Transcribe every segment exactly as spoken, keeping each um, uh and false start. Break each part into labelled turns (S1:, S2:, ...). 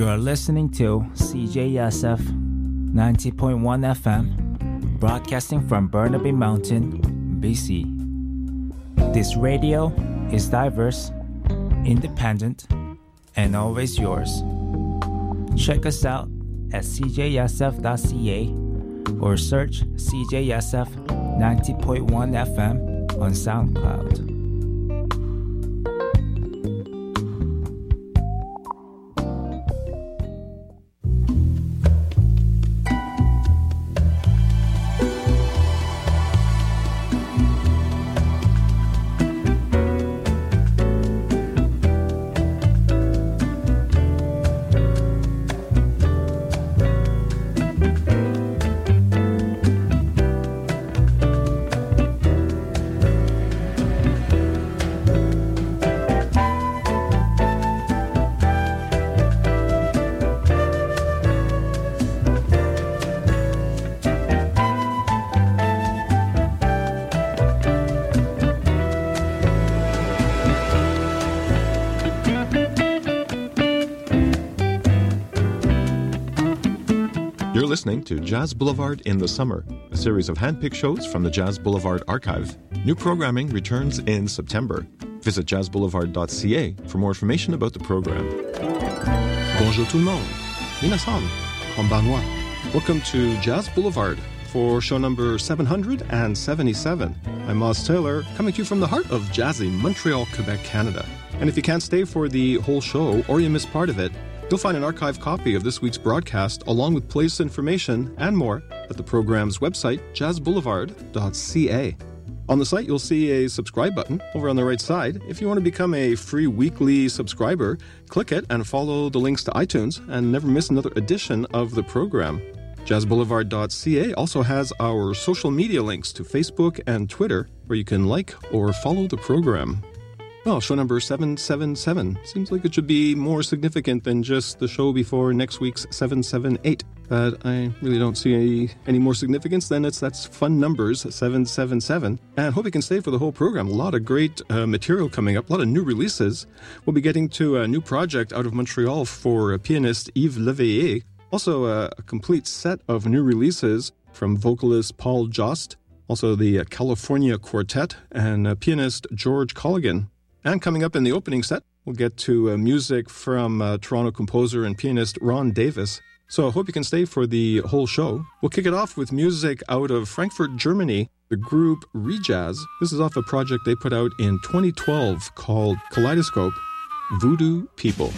S1: You are listening to C J S F ninety point one F M, broadcasting from Burnaby Mountain, B C. This radio is diverse, independent, and always yours. Check us out at c j s f dot c a or search C J S F ninety point one F M on SoundCloud.
S2: You're listening to Jazz Boulevard in the Summer, a series of hand-picked shows from the Jazz Boulevard archive. New programming returns in September. Visit jazz boulevard dot c a for more information about the program.
S3: Bonjour tout le monde. Minasan. Konbanwa. Welcome to Jazz Boulevard for show number seven hundred seventy-seven. I'm Oz Taylor, coming to you from the heart of jazzy Montreal, Quebec, Canada. And if you can't stay for the whole show or you miss part of it, you'll find an archive copy of this week's broadcast along with place information and more at the program's website, jazz boulevard dot c a. On the site, you'll see a subscribe button over on the right side. If you want to become a free weekly subscriber, click it and follow the links to iTunes and never miss another edition of the program. jazz boulevard dot c a also has our social media links to Facebook and Twitter where you can like or follow the program. Well, show number seven seventy-seven. Seems like it should be more significant than just the show before next week's seven seventy-eight. But I really don't see any, any more significance than it's that's fun numbers, seven seventy-seven. And hope you can stay for the whole program. A lot of great uh, material coming up, a lot of new releases. We'll be getting to a new project out of Montreal for uh, pianist Yves Leveillé. Also uh, a complete set of new releases from vocalist Paul Jost, also the uh, California Quartet, and uh, pianist George Colligan. And coming up in the opening set, we'll get to uh, music from uh, Toronto composer and pianist Ron Davis. So I hope you can stay for the whole show. We'll kick it off with music out of Frankfurt, Germany, the group Rejazz. This is off a project they put out in twenty twelve called Kaleidoscope, Voodoo People.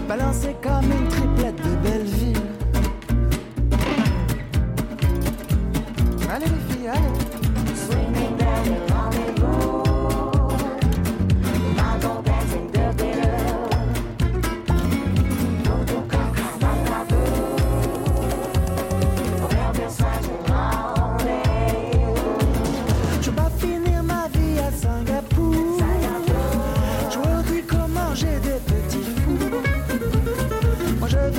S4: balancée comme une triplette de Belleville. Allez les filles, allez. Swinging down the lonely road, my go dancing the bill. No do caca dans la boue, au père de Saint-Germain. Je vais finir ma vie à Singapour. Je redis comment j'ai des petits fous. Moi je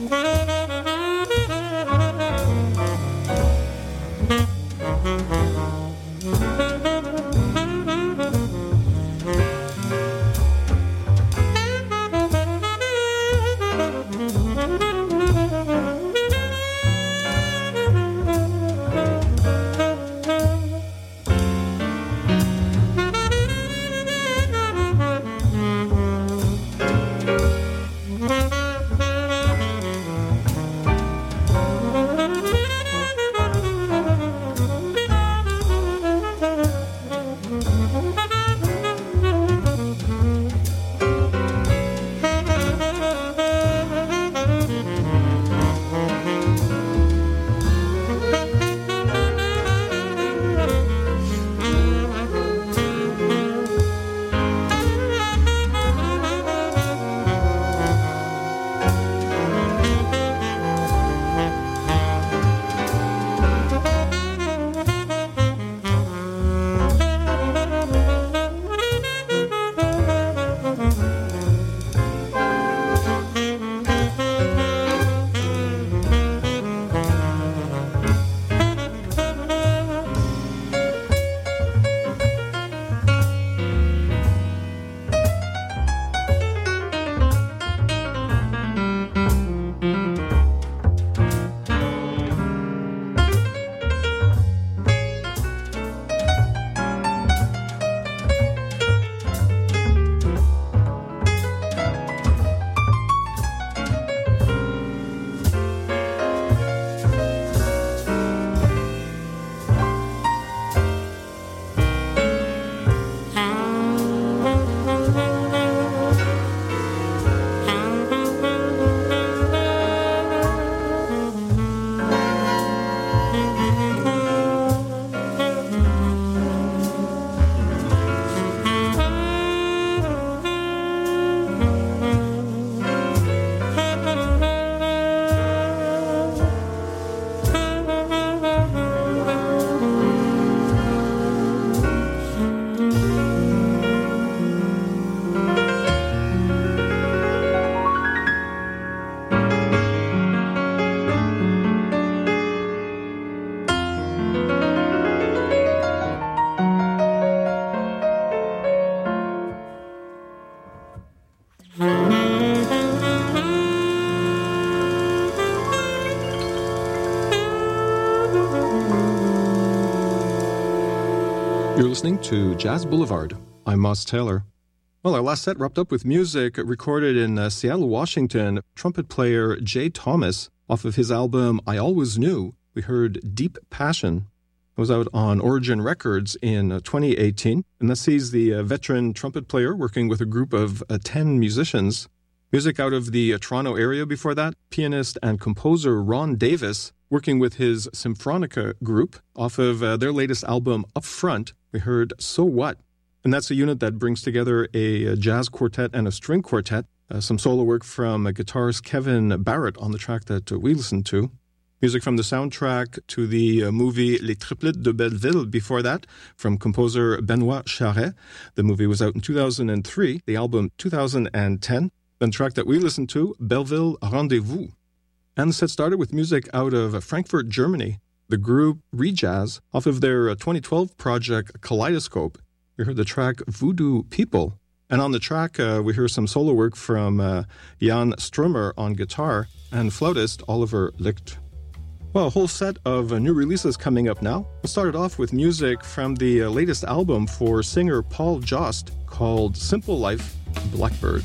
S3: You're listening to Jazz Boulevard. I'm Moss Taylor. Well, our last set wrapped up with music recorded in uh, Seattle, Washington. Trumpet player Jay Thomas, off of his album I Always Knew, we heard Deep Passion. It was out on Origin Records in uh, twenty eighteen, and that sees the uh, veteran trumpet player working with a group of uh, ten musicians. Music out of the uh, Toronto area before that, pianist and composer Ron Davis, working with his Symphonica group. Off of uh, their latest album, Up Front, we heard So What? And that's a unit that brings together a, a jazz quartet and a string quartet. Uh, some solo work from uh, guitarist Kevin Barrett on the track that uh, we listened to. Music from the soundtrack to the uh, movie Les Triplets de Belleville before that, from composer Benoit Charret. The movie was out in two thousand three, the album two thousand ten. The track that we listened to, Belleville Rendezvous. And the set started with music out of Frankfurt, Germany. The group Rejazz, off of their twenty twelve project Kaleidoscope. We heard the track Voodoo People. And on the track, uh, we hear some solo work from uh, Jan Strummer on guitar and flautist Oliver Licht. Well, a whole set of uh, new releases coming up now. We'll start it off with music from the uh, latest album for singer Paul Jost called Simple Life, Blackbird.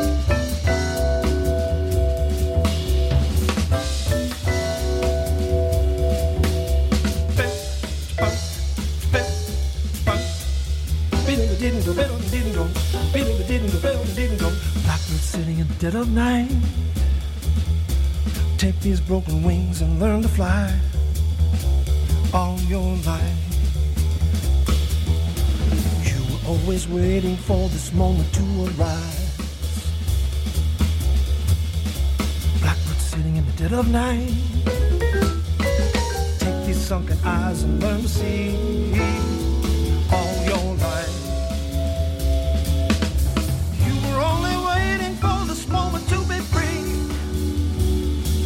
S5: Blackbird sitting in the dead of night. Take these broken wings and learn to fly all your life. You were always waiting for this moment to arise. Blackbird sitting in the dead of night. Take these sunken eyes and learn to see all your life. You were only waiting for this moment to be free.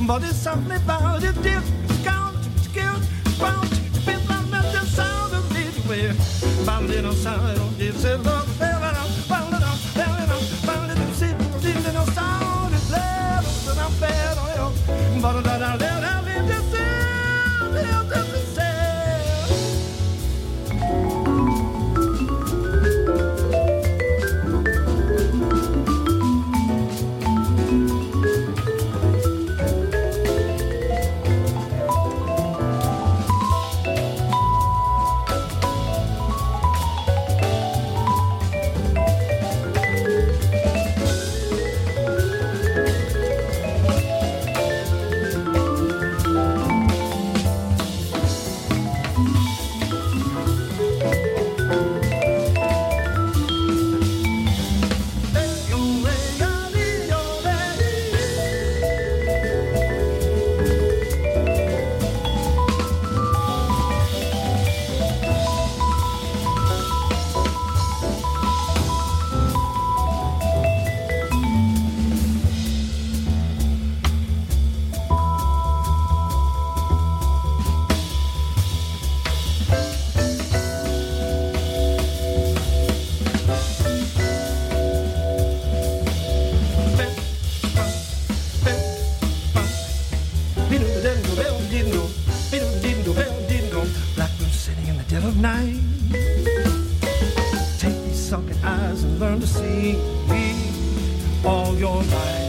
S5: but it's something about it. Discount, discount, bound to be found at the sound of this way. Bound in on sound, on this love, bound it on, bound it on, bound it on, bound it on, sit, sit, and on sound is love, and I'm bad on you. But I don't let out in the sound, in the sound. Blackbird sitting in the dead of night. Take these sunken eyes and learn to see all your life.